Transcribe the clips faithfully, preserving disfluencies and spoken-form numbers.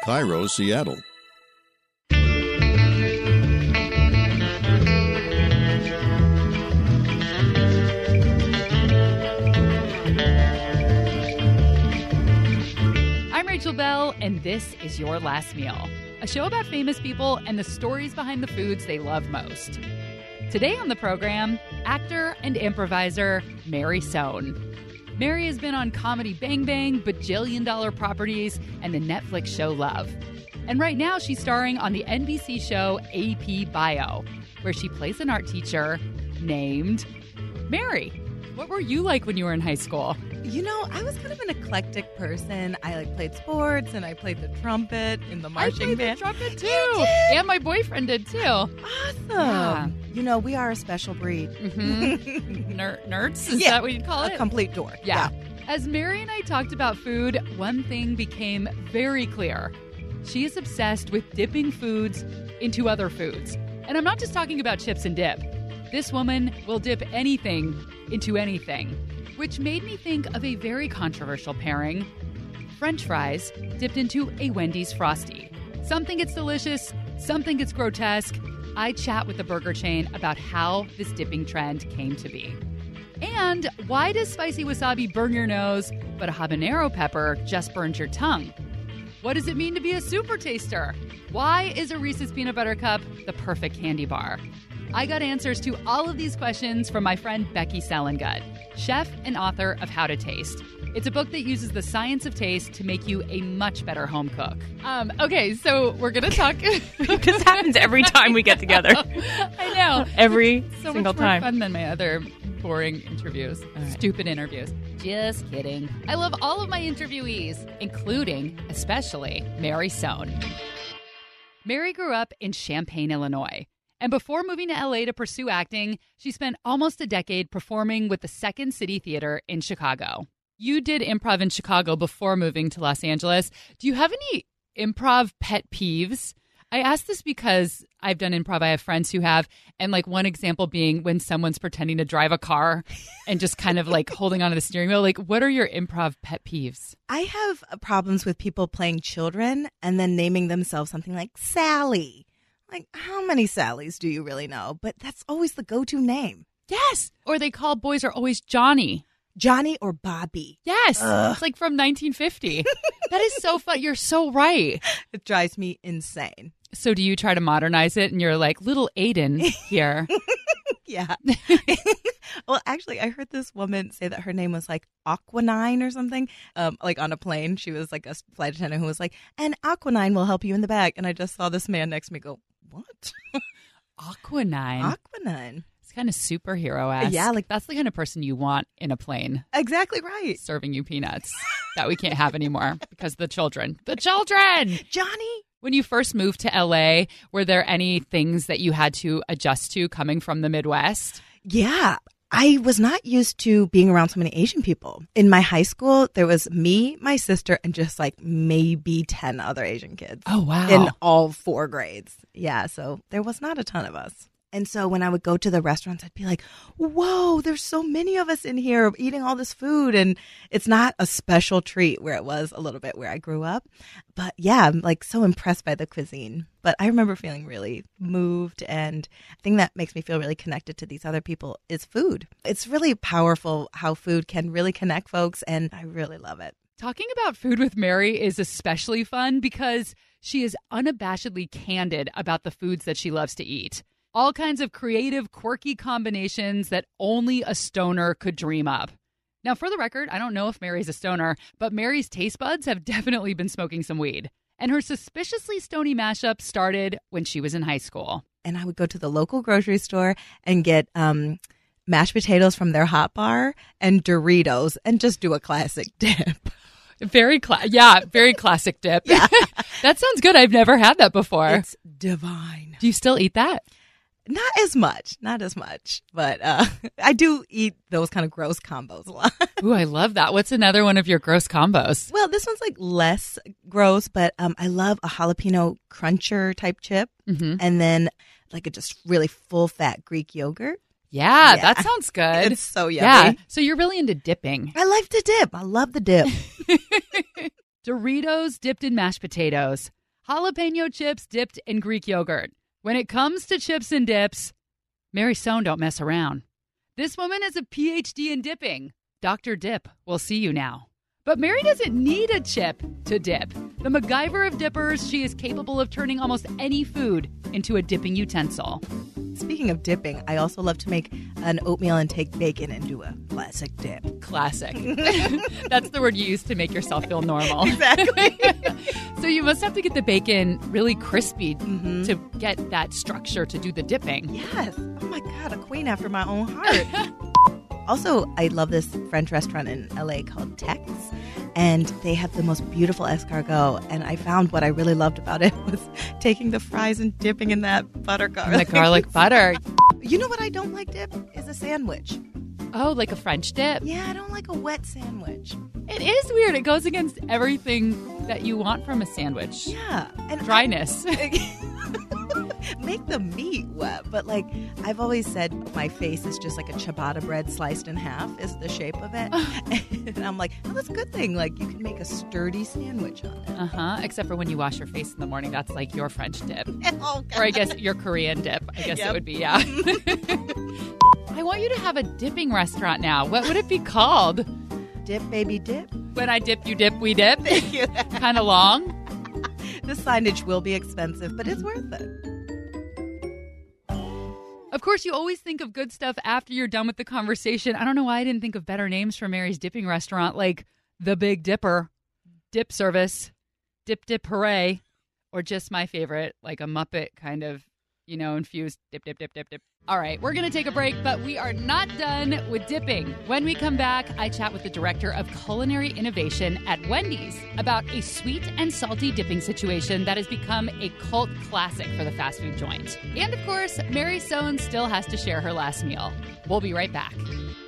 Cairo, Seattle. I'm Rachel Bell, and this is Your Last Meal, a show about famous people and the stories behind the foods they love most. Today on the program, actor and improviser Mary Sohn. Mary has been on Comedy Bang Bang, Bajillion Dollar Properties, and the Netflix show Love. And right now she's starring on the N B C show A P Bio, where she plays an art teacher named Mary. What were you like when you were in high school? You know, I was kind of an eclectic person. I like played sports and I played the trumpet in the marching I played band. the trumpet too. You did? And my boyfriend did too. Awesome. Yeah. You know, we are a special breed. Mm-hmm. Ner- nerds? Is Yeah. that what you'd call A it? complete dork. Yeah. As Mary and I talked about food, one thing became very clear. She is obsessed with dipping foods into other foods. And I'm not just talking about chips and dip. This woman will dip anything into anything, which made me think of a very controversial pairing. French fries dipped into a Wendy's Frosty. Something gets delicious, something gets grotesque. I chat with the burger chain about how this dipping trend came to be. And why does spicy wasabi burn your nose, but a habanero pepper just burns your tongue? What does it mean to be a super taster? Why is a Reese's Peanut Butter Cup the perfect candy bar? I got answers to all of these questions from my friend Becky Selengut, chef and author of How to Taste. It's a book that uses the science of taste to make you a much better home cook. Um, okay, so we're going to talk... This happens every time we get together. I know. Every so single much more time. fun than my other boring interviews. right. Stupid interviews. Just kidding. I love all of my interviewees, including, especially, Mary Sohn. Mary grew up in Champaign, Illinois. And before moving to L A to pursue acting, she spent almost a decade performing with the Second City Theater in Chicago. You did improv in Chicago before moving to Los Angeles. Do you have any improv pet peeves? I ask this because I've done improv. I have friends who have. And like one example being when someone's pretending to drive a car and just kind of like holding onto the steering wheel. Like, what are your improv pet peeves? I have problems with people playing children and then naming themselves something like Sally. Like, how many Sallys do you really know? But that's always the go-to name. Yes. Or they call boys are always Johnny. Johnny or Bobby. Yes. Ugh. It's like from nineteen fifty. That is so fun. You're so right. It drives me insane. So do you try to modernize it and you're like, little Aiden here? Yeah. Well, actually, I heard this woman say that her name was like Aquanine or something, um, like on a plane. She was like a flight attendant who was like, and Aquanine will help you in the back. And I just saw this man next to me go, what? Aquanine. Aquanine. It's kind of superhero-esque. Yeah, like- that's the kind of person you want in a plane Exactly right. serving you peanuts that we can't have anymore because of the children. The children! Johnny. When you first moved to L A, were there any things that you had to adjust to coming from the Midwest? Yeah. I was not used to being around so many Asian people. In my high school, there was me, my sister, and just like maybe ten other Asian kids. Oh, wow. In all four grades. Yeah, so there was not a ton of us. And so when I would go to the restaurants, I'd be like, whoa, there's so many of us in here eating all this food. And it's not a special treat where it was a little bit where I grew up. But yeah, I'm like so impressed by the cuisine. But I remember feeling really moved. And the thing that makes me feel really connected to these other people is food. It's really powerful how food can really connect folks. And I really love it. Talking about food with Mary is especially fun because she is unabashedly candid about the foods that she loves to eat. All kinds of creative, quirky combinations that only a stoner could dream up. Now, for the record, I don't know if Mary's a stoner, but Mary's taste buds have definitely been smoking some weed. And her suspiciously stony mashup started when she was in high school. And I would go to the local grocery store and get um, mashed potatoes from their hot bar and Doritos and just do a classic dip. Very, cla- yeah, very classic dip. Yeah. That sounds good. I've never had that before. It's divine. Do you still eat that? Not as much, not as much, but uh, I do eat those kind of gross combos a lot. Ooh, I love that. What's another one of your gross combos? Well, this one's like less gross, but um, I love a jalapeno cruncher type chip, Mm-hmm. and then like a just really full fat Greek yogurt. Yeah, Yeah. that sounds good. It's so yummy. Yeah, so you're really into dipping. I like to dip. I love the dip. Doritos dipped in mashed potatoes. jalapeno chips dipped in Greek yogurt. When it comes to chips and dips, Mary Sohn don't mess around. This woman has a P H D in dipping. Doctor Dip will see you now. But Mary doesn't need a chip to dip. The MacGyver of dippers, she is capable of turning almost any food into a dipping utensil. Speaking of dipping, I also love to make an oatmeal and take bacon and do a classic dip. Classic. That's the word you use to make yourself feel normal. Exactly. So you must have to get the bacon really crispy Mm-hmm. to get that structure to do the dipping. Yes. Oh my God, a queen after my own heart. Also, I love this French restaurant in L A called Tex, and they have the most beautiful escargot. And I found what I really loved about it was taking the fries and dipping in that butter garlic. The garlic butter. You know what I don't like dip? Is a sandwich. Oh, like a French dip? Yeah, I don't like a wet sandwich. It is weird. It goes against everything that you want from a sandwich. Yeah. And Dryness. make the meat wet. But like I've always said, my face is just like a ciabatta bread sliced in half is the shape of it. And I'm like, oh, that's a good thing. Like you can make a sturdy sandwich on it. Uh-huh. Except for when you wash your face in the morning, that's like your French dip. Oh, God. Or I guess your Korean dip. I guess Yep. it would be, yeah. I want you to have a dipping restaurant now. What would it be called? Dip, baby, dip. When I dip, you dip, we dip. Thank you. Kind of long. The signage will be expensive, but it's worth it. Of course, you always think of good stuff after you're done with the conversation. I don't know why I didn't think of better names for Mary's dipping restaurant, like The Big Dipper, Dip Service, Dip Dip Hooray, or just my favorite, like a Muppet kind of, you know, infused dip, dip, dip, dip, dip. All right, we're going to take a break, but we are not done with dipping. When we come back, I chat with the director of culinary innovation at Wendy's about a sweet and salty dipping situation that has become a cult classic for the fast food joint. And of course, Mary Sohn still has to share her last meal. We'll be right back.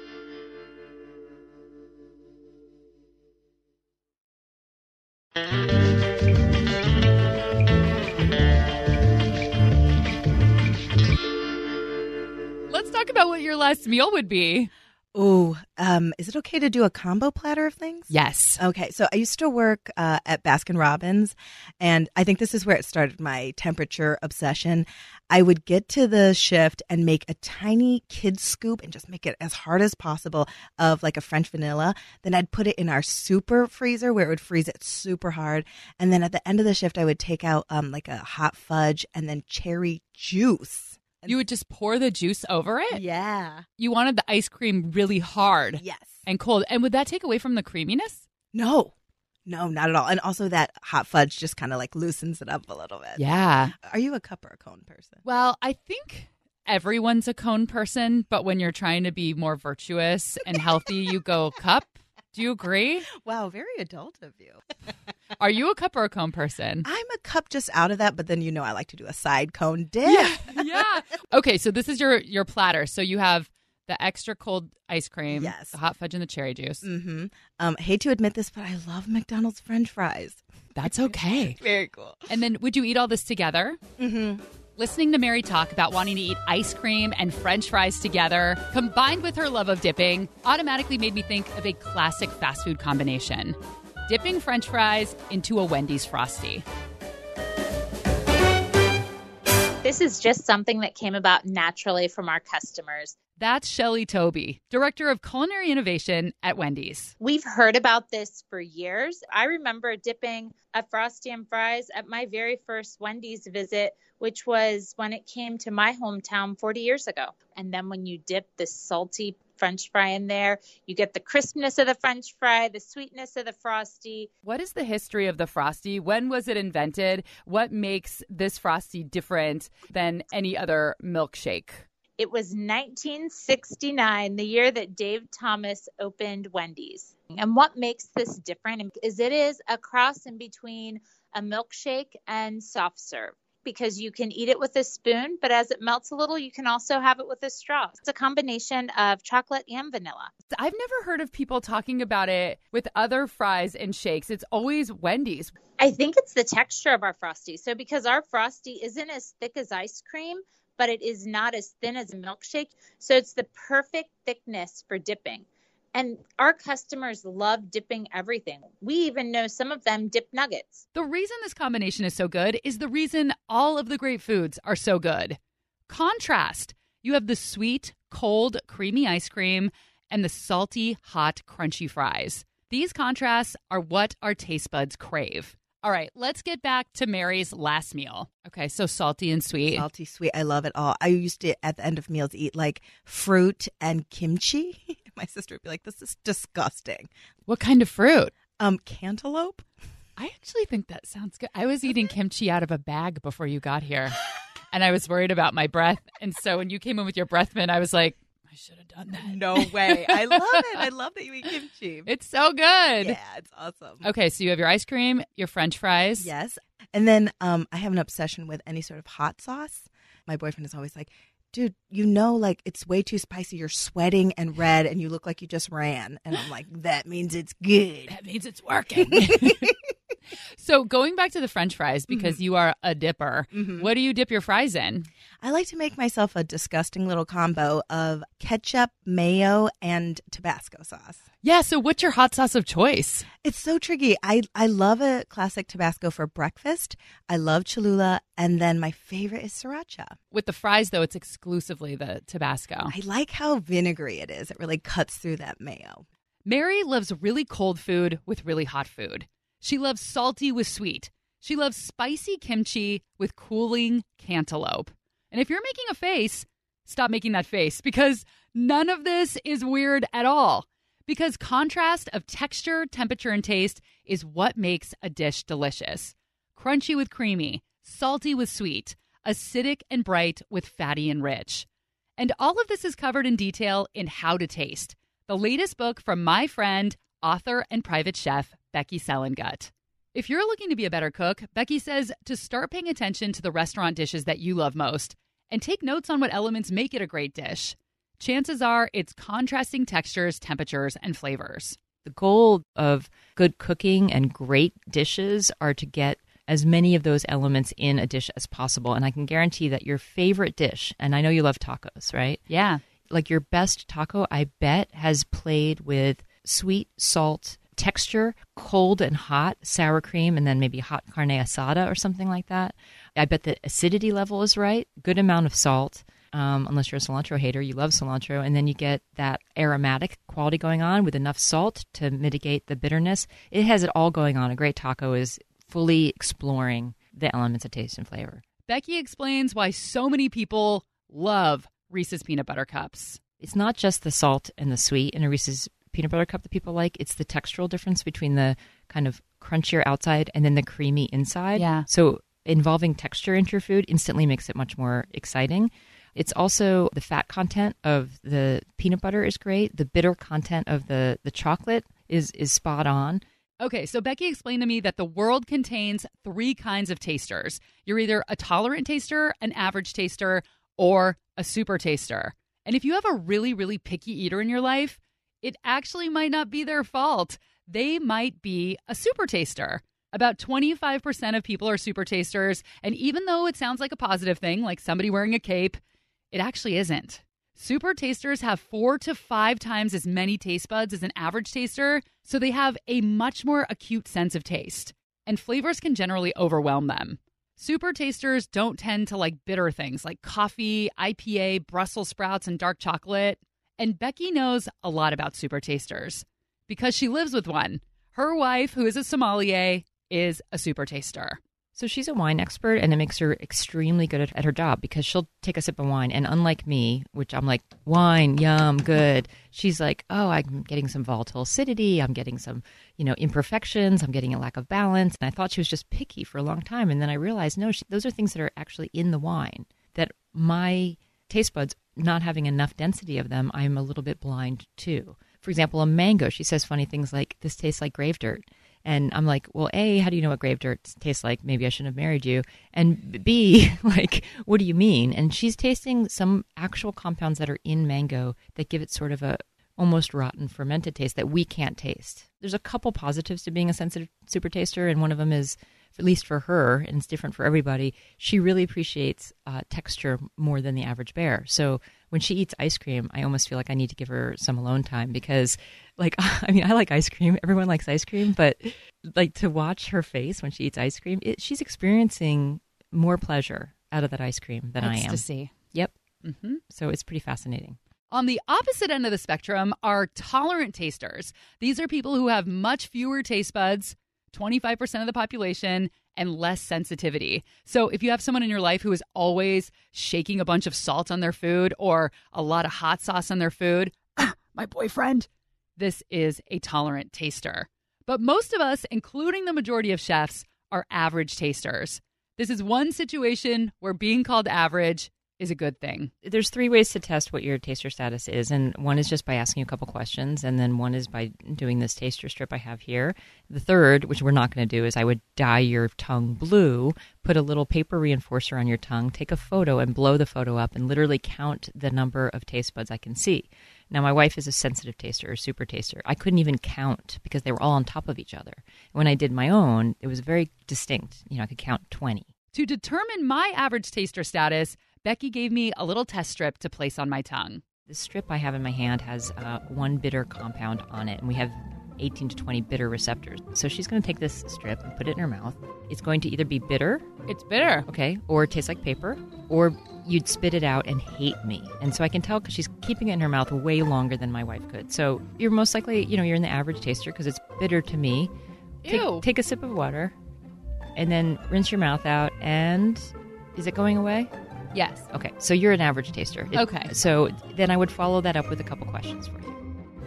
Let's talk about what your last meal would be. Ooh, um, is it okay to do a combo platter of things? Yes. Okay, so I used to work uh, at Baskin-Robbins, and I think this is where it started my temperature obsession. I would get to the shift and make a tiny kid scoop and just make it as hard as possible of like a French vanilla. Then I'd put it in our super freezer where it would freeze it super hard. And then at the end of the shift, I would take out um, like a hot fudge and then cherry juice. You would just pour the juice over it? Yeah. You wanted the ice cream really hard Yes. and cold. And would that take away from the creaminess? No. No, not at all. And also that hot fudge just kind of like loosens it up a little bit. Yeah. Are you a cup or a cone person? Well, I think everyone's a cone person, but when you're trying to be more virtuous and healthy, you go cup. Do you agree? Wow, very adult of you. Are you a cup or a cone person? I'm a cup just out of that, but then you know I like to do a side cone dip. Yeah. yeah. Okay, so this is your your platter. So you have the extra cold ice cream, Yes. the hot fudge, and the cherry juice. Mm-hmm. Um, hate to admit this, but I love McDonald's French fries. That's okay. Very cool. And then would you eat all this together? Mm-hmm. Listening to Mary talk about wanting to eat ice cream and French fries together, combined with her love of dipping, automatically made me think of a classic fast food combination. Dipping French fries into a Wendy's Frosty. This is just something that came about naturally from our customers. That's Shelley Toby, Director of Culinary Innovation at Wendy's. We've heard about this for years. I remember dipping a Frosty and fries at my very first Wendy's visit, which was when it came to my hometown forty years ago. And then when you dip this salty French fry in there, you get the crispness of the French fry, the sweetness of the Frosty. What is the history of the Frosty? When was it invented? What makes this Frosty different than any other milkshake? It was nineteen sixty-nine, the year that Dave Thomas opened Wendy's. And what makes this different is it is a cross in between a milkshake and soft serve, because you can eat it with a spoon, but as it melts a little, you can also have it with a straw. It's a combination of chocolate and vanilla. I've never heard of people talking about it with other fries and shakes. It's always Wendy's. I think it's the texture of our Frosty. So because our Frosty isn't as thick as ice cream, but it is not as thin as a milkshake. So it's the perfect thickness for dipping. And our customers love dipping everything. We even know some of them dip nuggets. The reason this combination is so good is the reason all of the great foods are so good. Contrast. You have the sweet, cold, creamy ice cream and the salty, hot, crunchy fries. These contrasts are what our taste buds crave. All right, let's get back to Mary's last meal. Okay, so salty and sweet. Salty, sweet. I love it all. I used to, at the end of meals, eat like fruit and kimchi. My sister would be like, this is disgusting. What kind of fruit? Um, cantaloupe. I actually think that sounds good. I was eating kimchi out of a bag before you got here, and I was worried about my breath. And so when you came in with your breath mint, I was like, I should have done that. No way. I love it. I love that you eat kimchi. It's so good. Yeah, it's awesome. Okay, so you have your ice cream, your French fries. Yes. And then um, I have an obsession with any sort of hot sauce. My boyfriend is always like, dude, you know, like it's way too spicy. You're sweating and red and you look like you just ran. And I'm like, that means it's good. That means it's working. So going back to the French fries, because mm-hmm. you are a dipper, mm-hmm. what do you dip your fries in? I like to make myself a disgusting little combo of ketchup, mayo, and Tabasco sauce. Yeah, so what's your hot sauce of choice? It's so tricky. I, I love a classic Tabasco for breakfast. I love Cholula, and then my favorite is Sriracha. With the fries, though, it's exclusively the Tabasco. I like how vinegary it is. It really cuts through that mayo. Mary loves really cold food with really hot food. She loves salty with sweet. She loves spicy kimchi with cooling cantaloupe. And if you're making a face, stop making that face, because none of this is weird at all. Because contrast of texture, temperature, and taste is what makes a dish delicious. Crunchy with creamy, salty with sweet, acidic and bright with fatty and rich. And all of this is covered in detail in How to Taste, the latest book from my friend, author and private chef, Becky Selengut. If you're looking to be a better cook, Becky says to start paying attention to the restaurant dishes that you love most and take notes on what elements make it a great dish. Chances are it's contrasting textures, temperatures, and flavors. The goal of good cooking and great dishes are to get as many of those elements in a dish as possible. And I can guarantee that your favorite dish, and I know you love tacos, right? Yeah. Like your best taco, I bet, has played with sweet, salt, texture, cold and hot, sour cream, and then maybe hot carne asada or something like that. I bet the acidity level is right, good amount of salt. Um, unless you're a cilantro hater, you love cilantro. And then you get that aromatic quality going on with enough salt to mitigate the bitterness. It has it all going on. A great taco is fully exploring the elements of taste and flavor. Becky explains why so many people love Reese's Peanut Butter Cups. It's not just the salt and the sweet in a Reese's Peanut Butter Cup that people like. It's the textural difference between the kind of crunchier outside and then the creamy inside. Yeah. So involving texture into your food instantly makes it much more exciting. It's also the fat content of the peanut butter is great. The bitter content of the, the chocolate is is spot on. Okay, so Becky explained to me that the world contains three kinds of tasters. You're either a tolerant taster, an average taster, or a super taster. And if you have a really, really picky eater in your life, it actually might not be their fault. They might be a super taster. About twenty-five percent of people are super tasters. And even though it sounds like a positive thing, like somebody wearing a cape, it actually isn't. Super tasters have four to five times as many taste buds as an average taster, so they have a much more acute sense of taste. And flavors can generally overwhelm them. Super tasters don't tend to like bitter things like coffee, I P A, Brussels sprouts, and dark chocolate. And Becky knows a lot about super tasters because she lives with one. Her wife, who is a sommelier, is a super taster. So she's a wine expert, and it makes her extremely good at, at her job because she'll take a sip of wine. And unlike me, which I'm like, wine, yum, good. She's like, oh, I'm getting some volatile acidity. I'm getting some, you know, imperfections. I'm getting a lack of balance. And I thought she was just picky for a long time. And then I realized, no, she, those are things that are actually in the wine that my taste buds, not having enough density of them, I'm a little bit blind to. For example, a mango, she says funny things like, this tastes like grave dirt. And I'm like, well, A, how do you know what grave dirt tastes like? Maybe I shouldn't have married you. And B, like, what do you mean? And she's tasting some actual compounds that are in mango that give it sort of a almost rotten fermented taste that we can't taste. There's a couple positives to being a sensitive super taster, and one of them is at least for her, and it's different for everybody, she really appreciates uh, texture more than the average bear. So when she eats ice cream, I almost feel like I need to give her some alone time because, like, I mean, I like ice cream. Everyone likes ice cream, but like to watch her face when she eats ice cream, it, she's experiencing more pleasure out of that ice cream than I am. Ecstasy. Yep. Mm-hmm. So it's pretty fascinating. On the opposite end of the spectrum are tolerant tasters. These are people who have much fewer taste buds, twenty-five percent of the population, and less sensitivity. So if you have someone in your life who is always shaking a bunch of salt on their food or a lot of hot sauce on their food, ah, my boyfriend, this is a tolerant taster. But most of us, including the majority of chefs, are average tasters. This is one situation where being called average is a good thing. There's three ways to test what your taster status is, and one is just by asking you a couple questions, and then one is by doing this taster strip I have here. The third, which we're not going to do, is I would dye your tongue blue, put a little paper reinforcer on your tongue, take a photo and blow the photo up, and literally count the number of taste buds I can see. Now, my wife is a sensitive taster, or super taster. I couldn't even count because they were all on top of each other. When I did my own, it was very distinct. You know, I could count twenty. To determine my average taster status, Becky gave me a little test strip to place on my tongue. The strip I have in my hand has uh, one bitter compound on it, and we have eighteen to twenty bitter receptors. So she's going to take this strip and put it in her mouth. It's going to either be bitter. It's bitter. Okay. Or it tastes like paper. Or you'd spit it out and hate me. And so I can tell because she's keeping it in her mouth way longer than my wife could. So you're most likely, you know, you're in the average taster because it's bitter to me. Take, Ew. Take a sip of water and then rinse your mouth out. And is it going away? Yes. Okay, so you're an average taster. It, Okay. So then I would follow that up with a couple questions for you.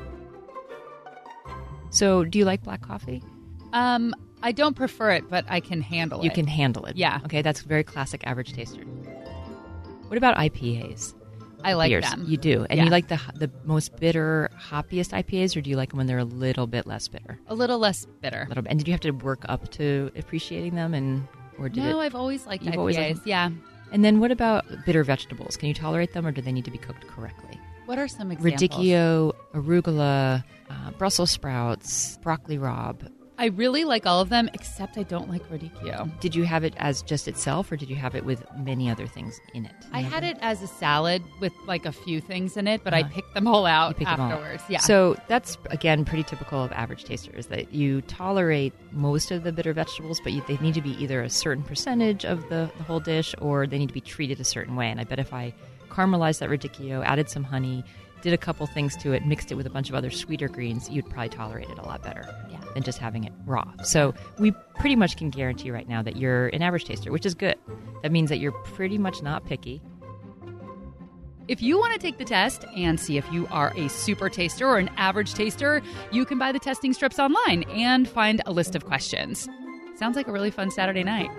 So do you like black coffee? Um, I don't prefer it, but I can handle it. You can handle it. Yeah. Okay, that's very classic average taster. What about I P As? I like Beers? them. You do. And Yeah. you like the the most bitter, hoppiest I P As, or do you like them when they're a little bit less bitter? A little less bitter. A little bit. And did you have to work up to appreciating them, and or did No, it? I've always liked You've I P As. always liked them? Yeah. And then what about bitter vegetables? Can you tolerate them, or do they need to be cooked correctly? What are some examples? Radicchio, arugula, uh, Brussels sprouts, broccoli rabe. I really like all of them, except I don't like radicchio. Did you have it as just itself, or did you have it with many other things in it? I had it as a salad with like a few things in it, but I Uh-huh. picked them all out You picked them all. afterwards. Yeah. So that's, again, pretty typical of average tasters, that you tolerate most of the bitter vegetables, but you, they need to be either a certain percentage of the, the whole dish, or they need to be treated a certain way. And I bet if I caramelized that radicchio, added some honey, did a couple things to it, mixed it with a bunch of other sweeter greens, you'd probably tolerate it a lot better Yeah. than just having it raw. So we pretty much can guarantee right now that you're an average taster, which is good. That means that you're pretty much not picky. If you want to take the test and see if you are a super taster or an average taster, you can buy the testing strips online and find a list of questions. Sounds like a really fun Saturday night.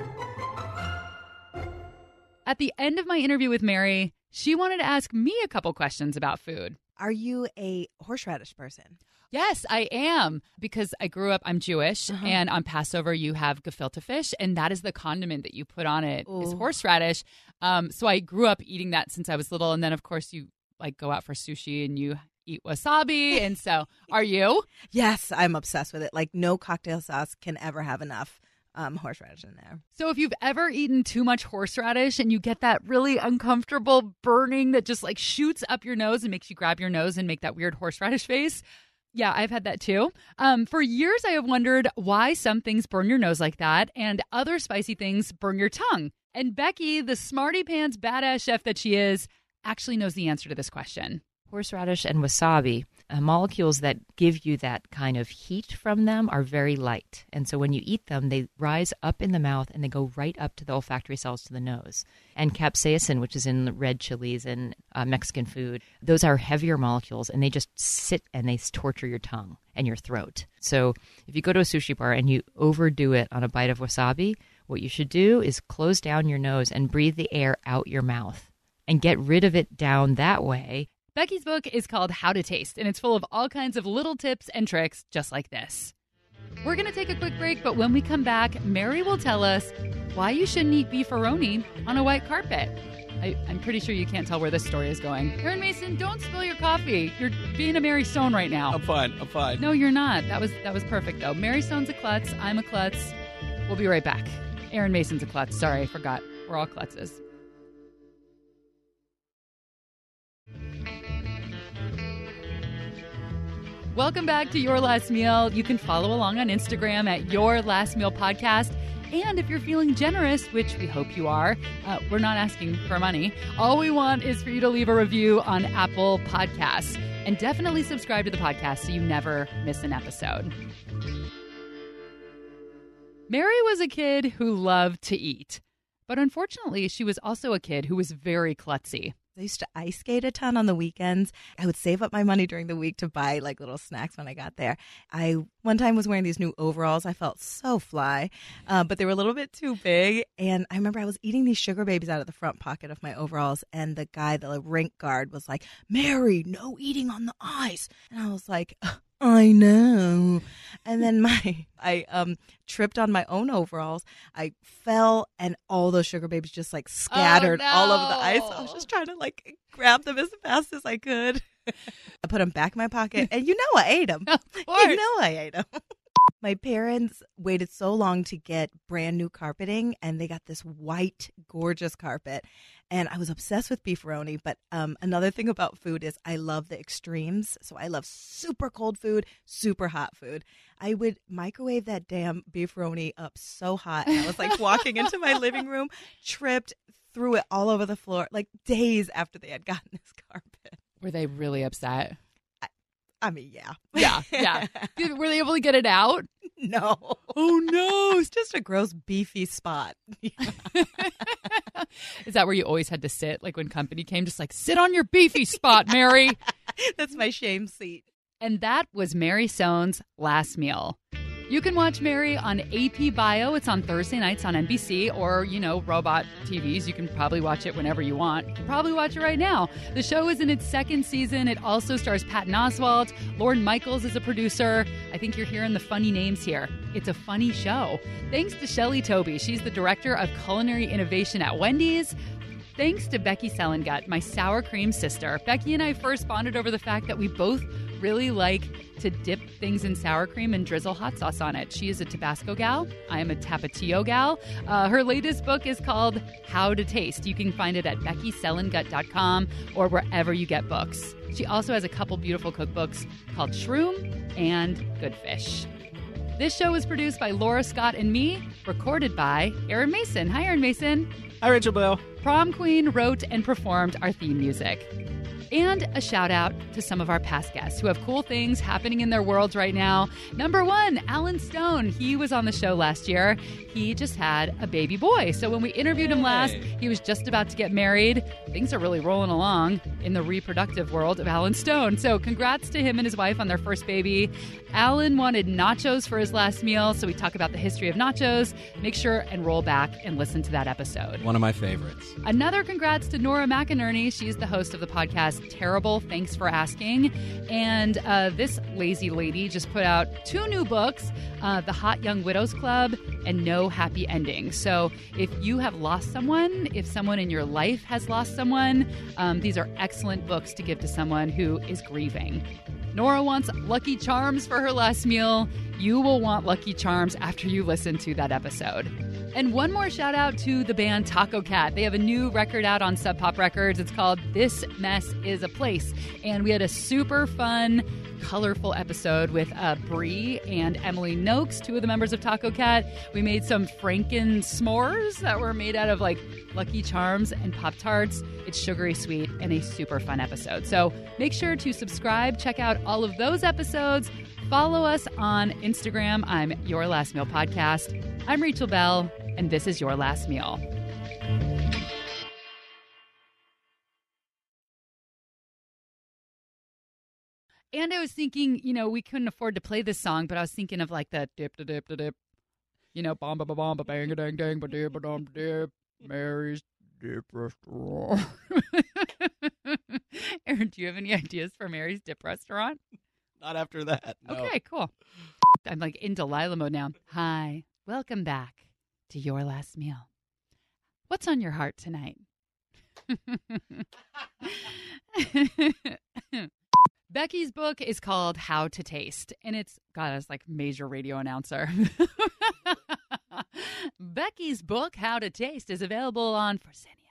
At the end of my interview with Mary, she wanted to ask me a couple questions about food. Are you a horseradish person? Yes, I am, because I grew up, I'm Jewish, Uh-huh. and on Passover you have gefilte fish, and that is the condiment that you put on it is Ooh. horseradish. Um, so I grew up eating that since I was little, and then of course you like go out for sushi and you eat wasabi, and so are you? Yes, I'm obsessed with it. Like, no cocktail sauce can ever have enough um, horseradish in there. So if you've ever eaten too much horseradish and you get that really uncomfortable burning that just like shoots up your nose and makes you grab your nose and make that weird horseradish face, yeah, I've had that too. Um, for years, I have wondered why some things burn your nose like that and other spicy things burn your tongue. And Becky, the smarty pants badass chef that she is, actually knows the answer to this question. Horseradish and wasabi, uh, molecules that give you that kind of heat from them, are very light. And so when you eat them, they rise up in the mouth and they go right up to the olfactory cells to the nose. And capsaicin, which is in red chilies and uh, Mexican food, those are heavier molecules, and they just sit and they torture your tongue and your throat. So if you go to a sushi bar and you overdo it on a bite of wasabi, what you should do is close down your nose and breathe the air out your mouth and get rid of it down that way. Becky's book is called How to Taste, and it's full of all kinds of little tips and tricks just like this. We're going to take a quick break, but when we come back, Mary will tell us why you shouldn't eat beefaroni on a white carpet. I, I'm pretty sure you can't tell where this story is going. Aaron Mason, don't spill your coffee. You're being a Mary Stone right now. I'm fine. I'm fine. No, you're not. That was that was perfect, though. Mary Stone's a klutz. I'm a klutz. We'll be right back. Aaron Mason's a klutz. Sorry, I forgot. We're all klutzes. Welcome back to Your Last Meal. You can follow along on Instagram at Your Last Meal Podcast. And if you're feeling generous, which we hope you are, uh, we're not asking for money. All we want is for you to leave a review on Apple Podcasts. And definitely subscribe to the podcast so you never miss an episode. Mary was a kid who loved to eat. But unfortunately, she was also a kid who was very klutzy. I used to ice skate a ton on the weekends. I would save up my money during the week to buy like little snacks when I got there. I one time was wearing these new overalls. I felt so fly, uh, but they were a little bit too big. And I remember I was eating these sugar babies out of the front pocket of my overalls. And the guy, the rink guard, was like, "Mary, no eating on the ice." And I was like, I know. And then my I um tripped on my own overalls. I fell and all those sugar babies just like scattered oh, no. all over the ice. I was just trying to like grab them as fast as I could. I put them back in my pocket and you know I ate them. Of course. You know I ate them. My parents waited so long to get brand new carpeting, and they got this white, gorgeous carpet. And I was obsessed with beefaroni. But um, another thing about food is I love the extremes. So I love super cold food, super hot food. I would microwave that damn beefaroni up so hot. And I was like walking into my living room, tripped, threw it all over the floor, like days after they had gotten this carpet. Were they really upset? I mean, yeah. Yeah, yeah. Were they able to get it out? No. Oh, no. It's just a gross, beefy spot. Is that where you always had to sit? Like when company came, just like, sit on your beefy spot, Mary. That's my shame seat. And that was Mary Sohn's Last Meal. You can watch Mary on A P Bio. It's on Thursday nights on N B C, or, you know, Robot T Vs. You can probably watch it whenever you want. You can probably watch it right now. The show is in its second season. It also stars Patton Oswalt. Lorne Michaels is a producer. I think you're hearing the funny names here. It's a funny show. Thanks to Shelley Toby. She's the director of culinary innovation at Wendy's. Thanks to Becky Selengut, my sour cream sister. Becky and I first bonded over the fact that we both really like to dip things in sour cream and drizzle hot sauce on it. She is a Tabasco gal. I am a Tapatio gal. Uh, her latest book is called How to Taste. You can find it at becky selengut dot com or wherever you get books. She also has a couple beautiful cookbooks called Shroom and Good Fish. This show was produced by Laura Scott and me, recorded by Aaron Mason. Hi, Aaron Mason. Hi, Rachel Bell. Prom Queen wrote and performed our theme music. And a shout out to some of our past guests who have cool things happening in their worlds right now. Number one, Alan Stone. He was on the show last year. He just had a baby boy. So when we interviewed him last, he was just about to get married. Things are really rolling along in the reproductive world of Alan Stone. So congrats to him and his wife on their first baby. Alan wanted nachos for his last meal, so we talk about the history of nachos. Make sure and roll back and listen to that episode. One of my favorites. Another congrats to Nora McInerney. She's the host of the podcast Terrible, Thanks for Asking. And uh, this lazy lady just put out two new books, uh, The Hot Young Widows Club and No Happy Ending. So if you have lost someone, if someone in your life has lost someone, um, these are excellent books to give to someone who is grieving. Nora wants Lucky Charms for her last meal. You will want Lucky Charms after you listen to that episode. And one more shout out to the band Taco Cat. They have a new record out on Sub Pop Records. It's called This Mess Is a Place. And we had a super fun, colorful episode with uh, Bree and Emily Noakes, two of the members of Taco Cat. We made some Franken s'mores that were made out of like Lucky Charms and Pop-Tarts. It's sugary sweet and a super fun episode. So make sure to subscribe, check out all of those episodes. Follow us on Instagram. I'm Your Last Meal Podcast. I'm Rachel Bell, and this is Your Last Meal. And I was thinking, you know, we couldn't afford to play this song, but I was thinking of like the dip, da dip, da dip, you know, bomba ba bomba bang a dang dang ba dip ba dum dip, Mary's Dip Restaurant. Aaron, do you have any ideas for Mary's Dip Restaurant? Not after that. No. Okay, cool. I'm like in Delilah mode now. Hi, welcome back to Your Last Meal. What's on your heart tonight? Becky's book is called How to Taste, and it's, God, I was like major radio announcer. Becky's book, How to Taste, is available on Fresenius.